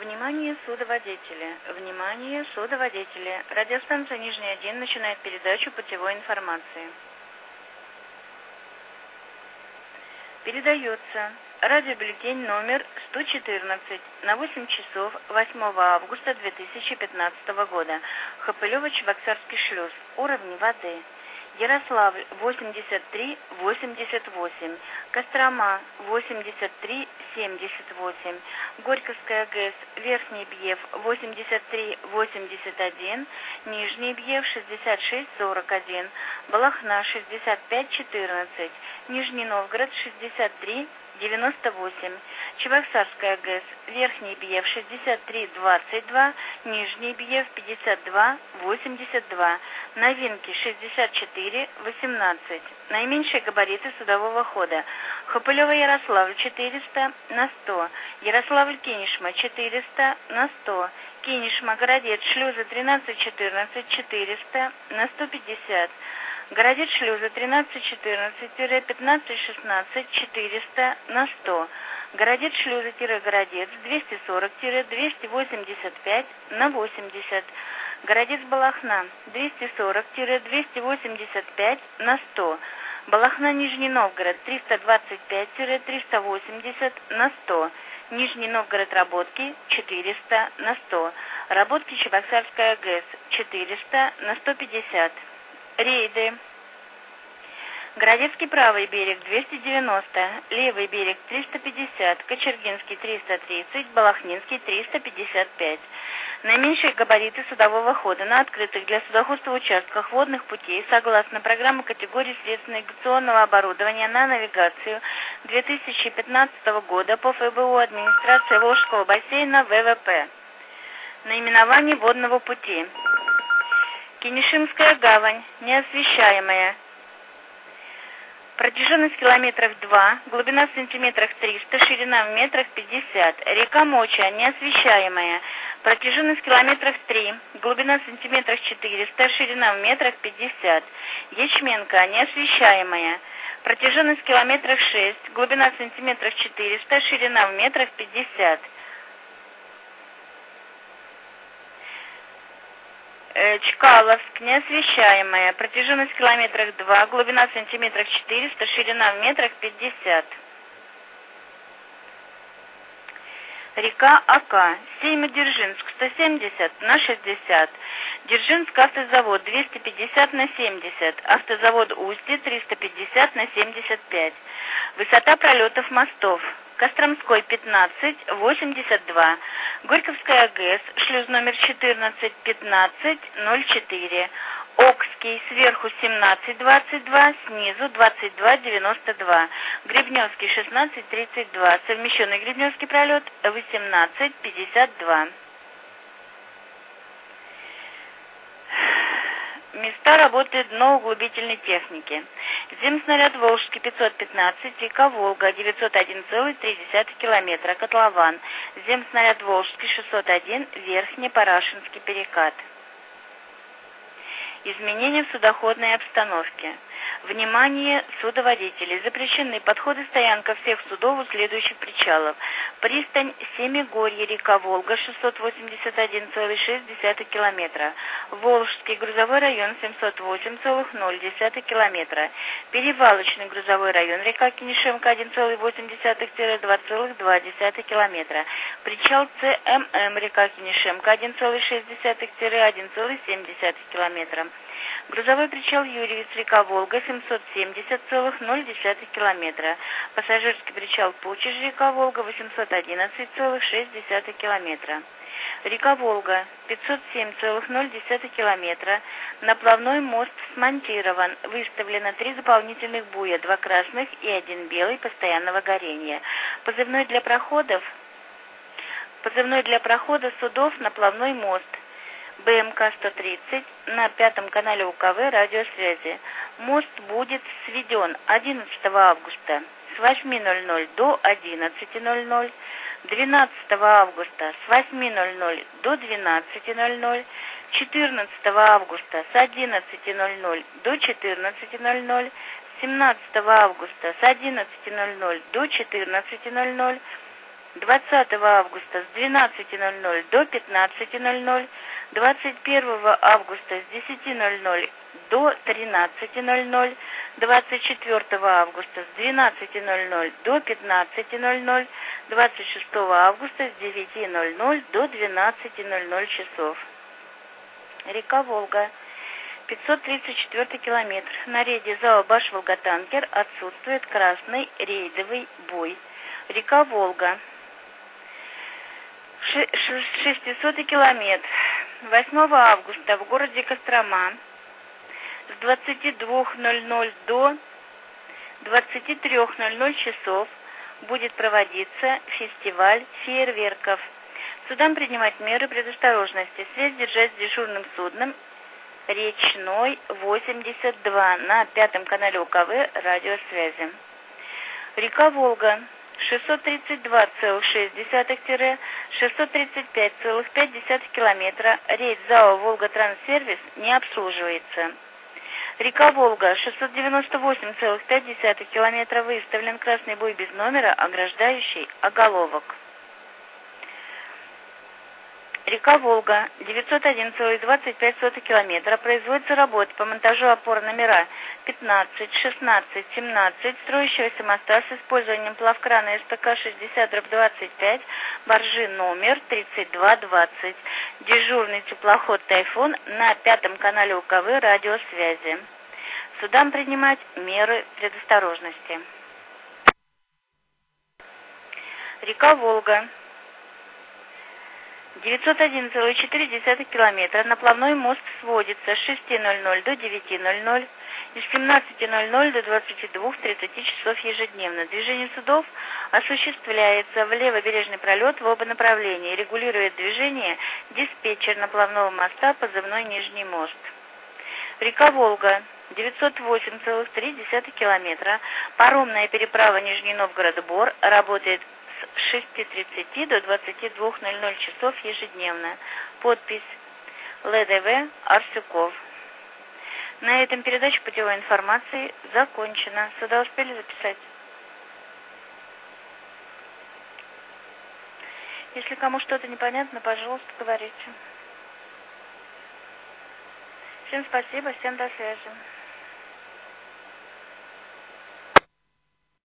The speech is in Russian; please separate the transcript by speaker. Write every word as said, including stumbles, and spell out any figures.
Speaker 1: Внимание, судоводители! Внимание, судоводители! Радиостанция Нижний один начинает передачу путевой информации. Передается радиобюллетень номер сто четырнадцать на восемь часов восьмого августа две тысячи пятнадцатого года. Хопылево-Чебоксарский шлюз. Уровни воды. Ярославль восемьдесят три восемьдесят восемь, Кострома восемьдесят три семьдесят восемь, Горьковская ГЭС Верхний Бьев восемьдесят три восемьдесят один, Нижний Бьев шестьдесят шесть сорок один, Балахна шестьдесят пять четырнадцать, Нижний Новгород шестьдесят три девяносто восемь, Чебоксарская ГЭС Верхний Бьев шестьдесят три двадцать два, Нижний Бьев пятьдесят два восемьдесят два, Новинки шестьдесят четыре восемнадцать. Наименьшие габариты судового хода. Хопылево-Ярославль четыреста на сто, Ярославль-Кинешма четыреста на сто, Кинешма-Городец шлюзы тринадцать четырнадцать четыреста на сто пятьдесят, Городец шлюзы тринадцать четырнадцать пятнадцать шестнадцать четыреста на сто, Городец шлюзы-Городец двести сорок двести восемьдесят пять на восемьдесят, Городец Балахна двести сорок двести восемьдесят пять на сто, Балахна Нижний Новгород триста двадцать пять триста восемьдесят на сто, Нижний Новгород Работки четыреста на сто, Работки Чебоксарская ГЭС четыреста на сто пятьдесят. Рейды. Городецкий правый берег двести девяносто, левый берег триста пятьдесят, Кочергинский триста тридцать, Балахнинский триста пятьдесят пять. Наименьшие габариты судового хода на открытых для судоходства участках водных путей согласно программы категории средств навигационного оборудования на навигацию две тысячи пятнадцатого года по ФБУ администрации Волжского бассейна ВВП. Наименование водного пути. Кинешимская гавань, неосвещаемая. Протяженность километров два, глубина в сантиметрах триста, ширина в метрах пятьдесят. Река Моча, неосвещаемая. Протяженность километров три, глубина в сантиметрах четыреста, ширина в метрах пятьдесят. Ячменка, неосвещаемая. Протяженность километров шесть, глубина в сантиметрах четыреста, ширина в метрах пятьдесят. Чкаловск, неосвещаемая, протяженность в километрах два, глубина в сантиметрах четыреста, ширина в метрах пятьдесят. Река Ока, Сеймодержинск сто семьдесят на шестьдесят, Дзержинск автозавод двести пятьдесят на семьдесят, автозавод Устье триста пятьдесят на семьдесят пять. Высота пролетов мостов. Костромской пятнадцать восемьдесят два, Горьковская ГЭС, шлюз номер четырнадцать пятнадцать ноль четыре, Окский сверху семнадцать двадцать два, снизу двадцать два девяносто два, Гребневский шестнадцать тридцать два, совмещенный Гребневский пролет восемнадцать пятьдесят два. Места работы дноуглубительной техники. Земснаряд Волжский пятьсот пятнадцать, река Волга девятьсот один целых три десятых километра, котлован. Земснаряд Волжский шестьсот один, Верхнепарашинский перекат. Изменения в судоходной обстановке. Внимание, судоводители! Запрещены подходы стоянка всех судов у следующих причалов. Пристань Семигорье, река Волга, шестьсот восемьдесят один целых шесть десятых километра. Волжский грузовой район, семьсот восемь целых ноль десятых километра. Перевалочный грузовой район, река Кинешемка, один целых восемь десятых - два целых два десятых километра. Причал ЦММ, река Кинешемка, один целых шесть десятых - один целых семь десятых километра. Грузовой причал Юрьевец, река Волга, семьсот семьдесят целых ноль десятых километра. Пассажирский причал Пучеж, река Волга, восемьсот одиннадцать целых шесть десятых километра. Река Волга, пятьсот семь целых ноль десятых километра. Наплавной мост смонтирован. Выставлено три дополнительных буя, два красных и один белый постоянного горения. Позывной для проходов. Позывной для прохода судов наплавной мост. БМК сто тридцать на пятом канале УКВ радиосвязи. Мост будет сведен одиннадцатого августа с восьми ноль ноль до одиннадцати ноль ноль, двенадцатого августа с восьми ноль ноль до двенадцати ноль ноль, четырнадцатого августа с одиннадцати ноль ноль до четырнадцати ноль ноль, семнадцатого августа с одиннадцати ноль ноль до четырнадцати ноль ноль, двадцатого августа с двенадцати ноль-ноль до пятнадцати ноль-ноль, двадцать первого августа с десяти ноль-ноль до тринадцати ноль-ноль, двадцать четвёртого августа с двенадцати ноль-ноль до пятнадцати ноль-ноль, двадцать шестого августа с девяти ноль-ноль до двенадцати ноль-ноль часов. Река Волга. пятьсот тридцать четвёртый километр. На рейде ЗАО «Баш-Волготанкер» отсутствует красный рейдовый буй. Река Волга. шестисотый километр. восьмого августа в городе Кострома с двадцати двух ноль-ноль до двадцати трёх ноль-ноль часов будет проводиться фестиваль фейерверков. Судам принимать меры предосторожности. Связь держать с дежурным судном «Речной восемьдесят два» на пятом канале УКВ радиосвязи. Река Волга. шестьсот тридцать два целых шесть десятых - шестьсот тридцать пять целых пять десятых километра. Рейд ЗАО «Волга-Транссервис» не обслуживается. Река Волга. шестьсот девяносто восемь целых пять десятых километра. Выставлен красный буй без номера, ограждающий оголовок. Река Волга. девятьсот один целых двадцать пять сотых километра. Производятся работы по монтажу опор номера пятнадцать, шестнадцать, семнадцать, строящегося моста с использованием плавкрана СТК шестьдесят двадцать пять, баржи номер тридцать два двадцать. Дежурный теплоход «Тайфун» на пятом канале УКВ радиосвязи. Судам принимать меры предосторожности. Река Волга. девятьсот один целых четыре десятых километра. Наплавной мост сводится с шести ноль-ноль до девяти ноль-ноль и с семнадцати ноль-ноль до двадцати двух тридцати часов ежедневно. Движение судов осуществляется в левобережный пролет в оба направления. Регулирует движение диспетчер наплавного моста позывной «Нижний мост». Река Волга. девятьсот восемь целых три десятых километра. Паромная переправа Нижний Новгород-Бор работает с шести тридцати до двадцати двух ноль-ноль часов ежедневно. Подпись ЛДВ Арсюков. На этом передача путевой информации закончена. Сюда успели записать? Если кому что-то непонятно, пожалуйста, говорите. Всем спасибо, всем до связи.